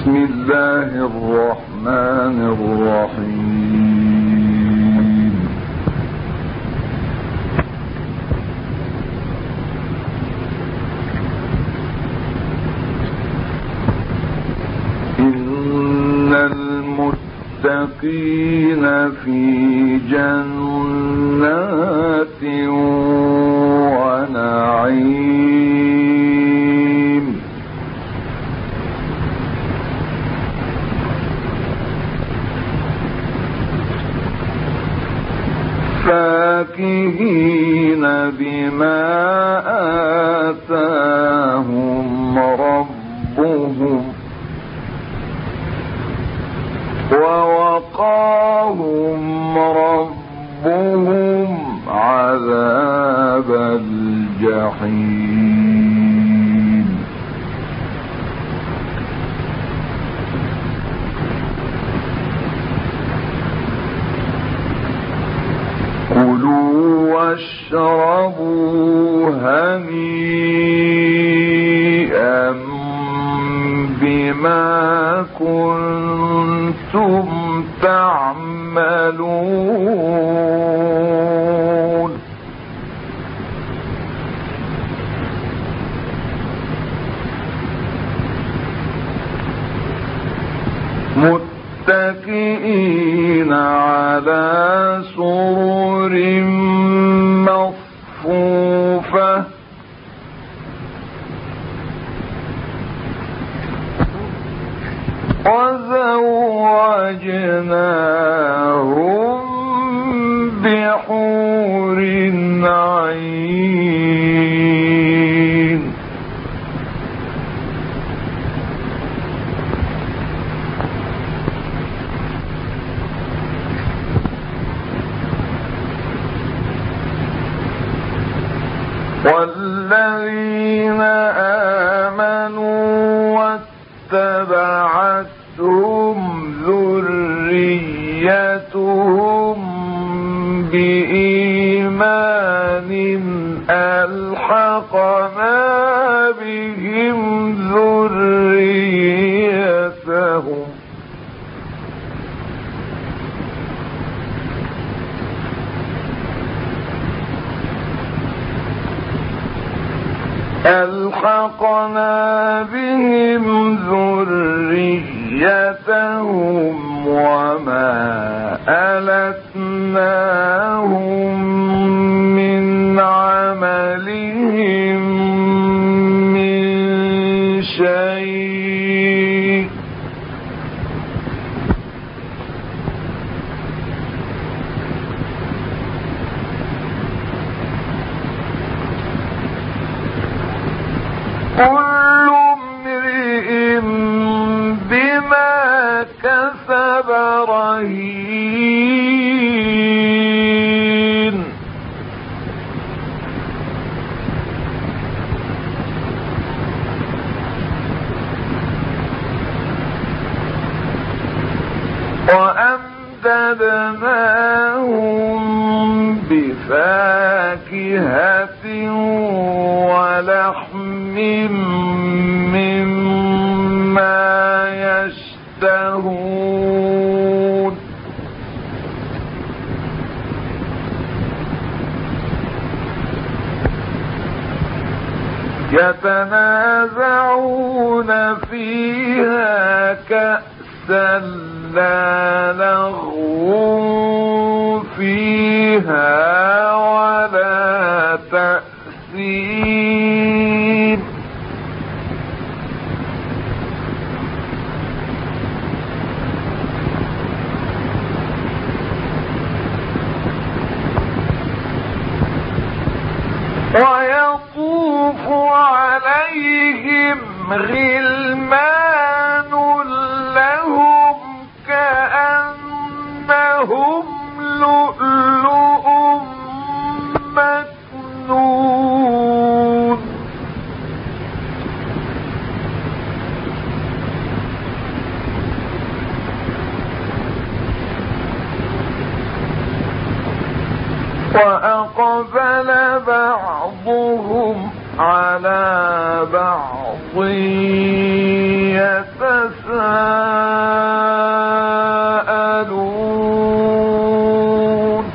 بسم الله الرحمن الرحيم. إن المتقين في جنات ونعيم فاكهين بما آتاهم ربهم ووقاهم ربهم عذاب الجحيم. كلوا واشربوا هنيئا بما كنتم تعملون. متكئين على سرر مصفوفة وزوجناهم بحور عين. والذين آمنوا واتبعتهم ذريتهم بإيمان ألحقنا بهم ذريتهم وما ألتناهم من عملهم من شيء كل امرئ بما كسب رهين. وأمددناهم بفاكهة ولحم مما يشتهون. يتنازعون فيها كأسا لا لغو فيها ولا تأثيم. ويطوف عليهم غلمان لهم كأنهم لؤلؤ مكنون. وأقبل بعضهم على بعض يتساءلون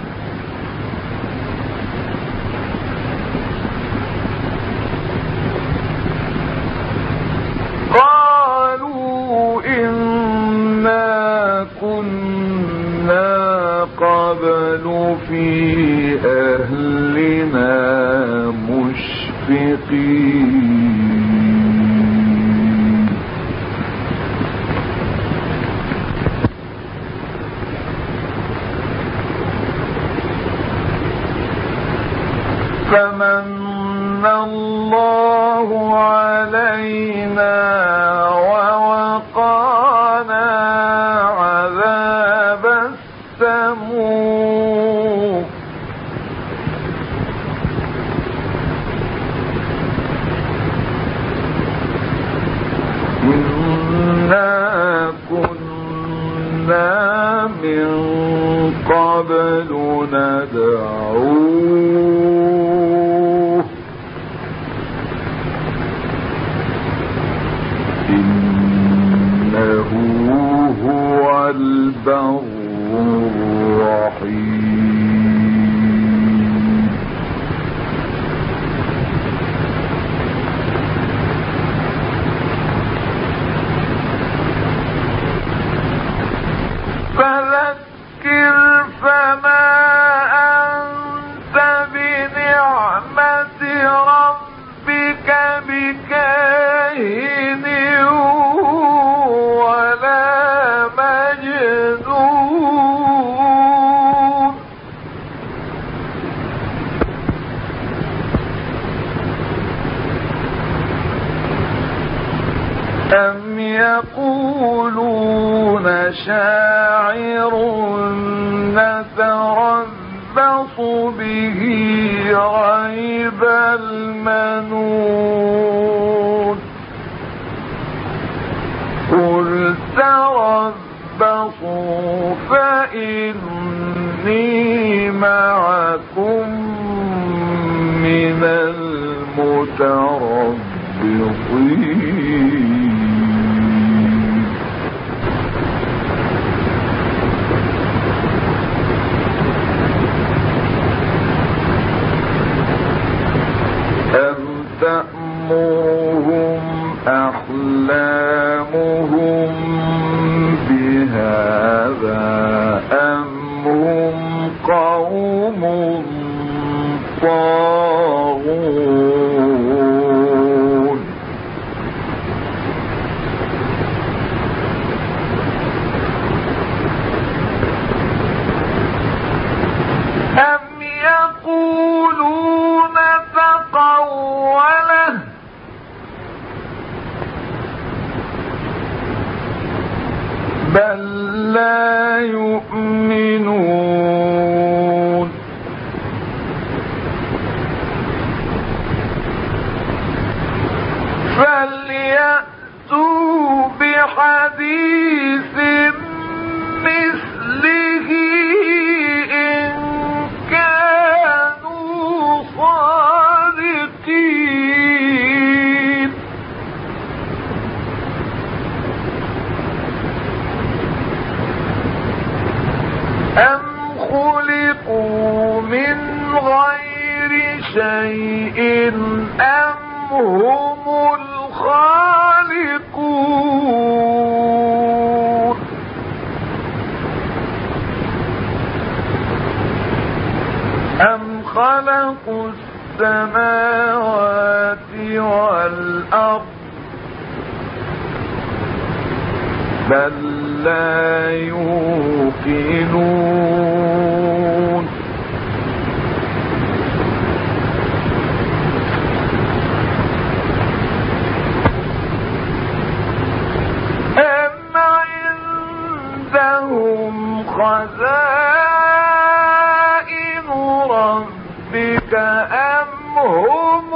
قالوا إنا كنا قبل في أهلنا مشفقين فمن الله علينا ووقانا عذاب السموم إنا كنا من قبل ندعوه إنه هو البر الرحيم فذكر فما أنت بنعمة ربك بكاهن ولا مجنون أم يقولون شاعر نتربص به ريب المنون قل تربصوا فإني معكم من المتربصين أم تأمرهم أحلامهم بهذا أم هم قوم طاغون أم يقولون تقوله بل لا يؤمنون فليأتوا بحديث مثله إن كانوا صادقين أم خلقوا من غير شيء أم هم الخالقون أم خلقوا السماوات والأرض بل لا يوقنون أم عندهم خزائن ربك أم هم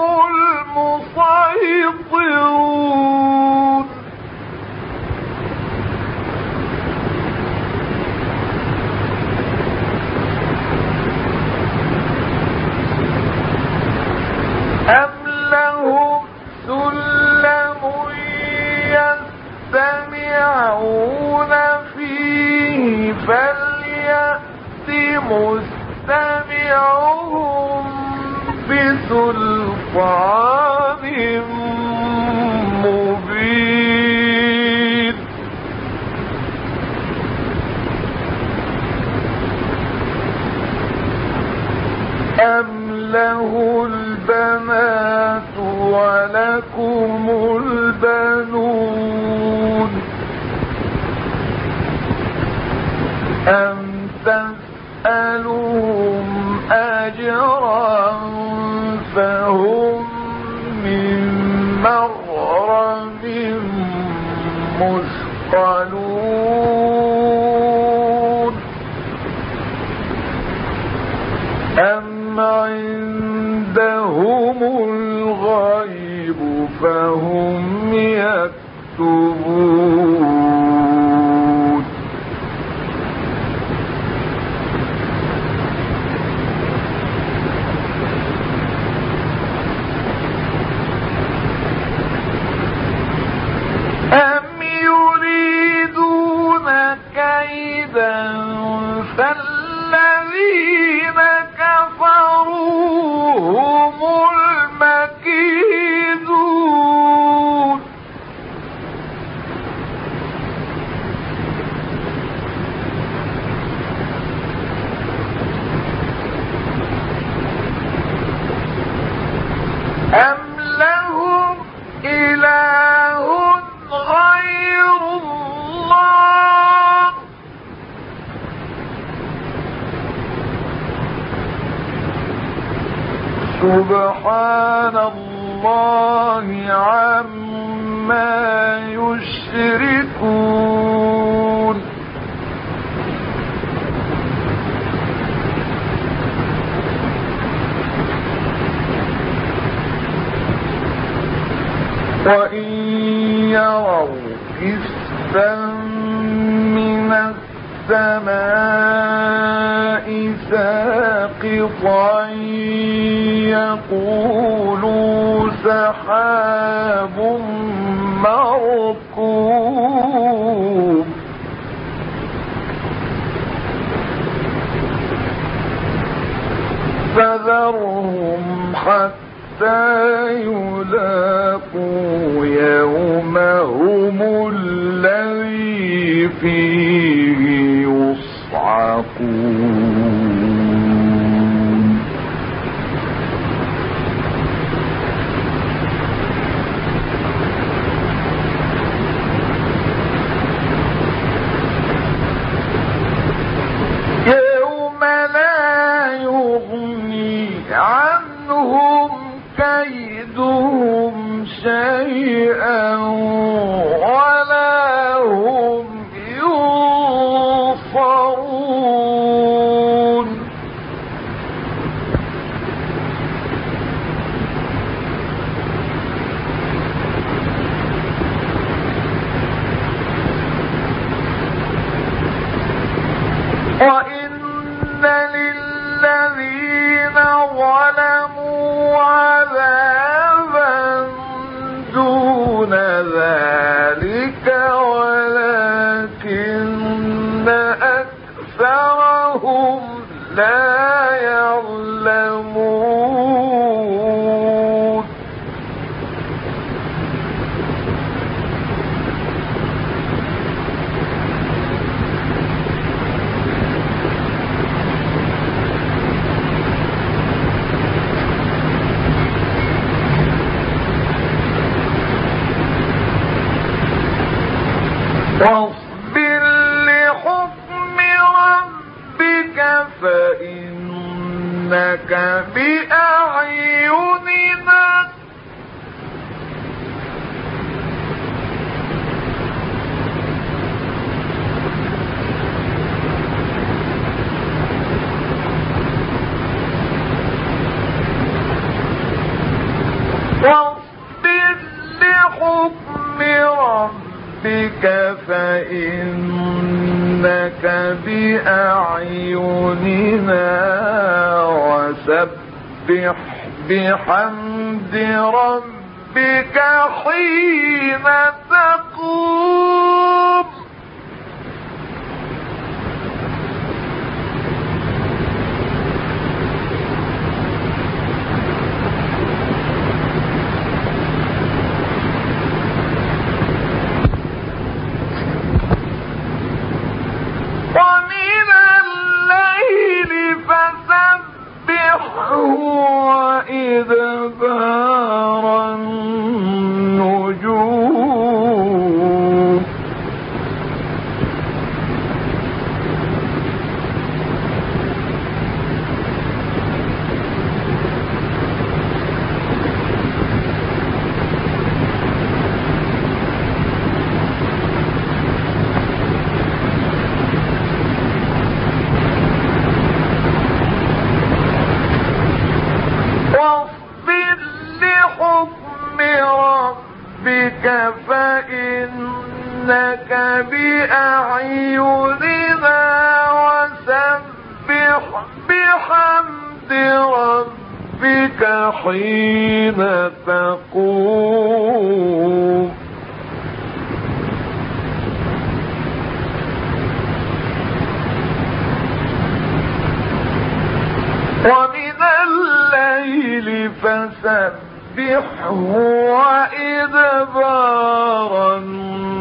المسيطرون أم لهم سلم يسمعون فيه فليأت مستمعهم بسلطان مبين أم له البنات ولكم البنون أم تسألهم أجرا فهم من مغرم مثقلون أم عندهم الغيب فهم يكتبون أم يريدون كيدا فالذين كفروا هم المكيدون أم لهم إله غير الله سبحان الله عما يشركون وإن يروا كسفا من السماء ساقطا يقولوا سحاب مركوم فذرهم حتى يلاقوا يومهم الذي فيه يصعقون يوم لا يغني عنهم كيدهم شيئا ولا هم ينصرون وإن للذين ظلموا عذابا دون ذلك ولكن أكثرهم لا يعلمون واصبر لحكم ربك فإنك بأعيننا واصبر لحكم ربك فإنك بأعيننا وسبح بحمد ربك حين تقوم بأعيننا وسبح بحمد ربك حين تقوم ومن الليل فسبحه وإدبار النجوم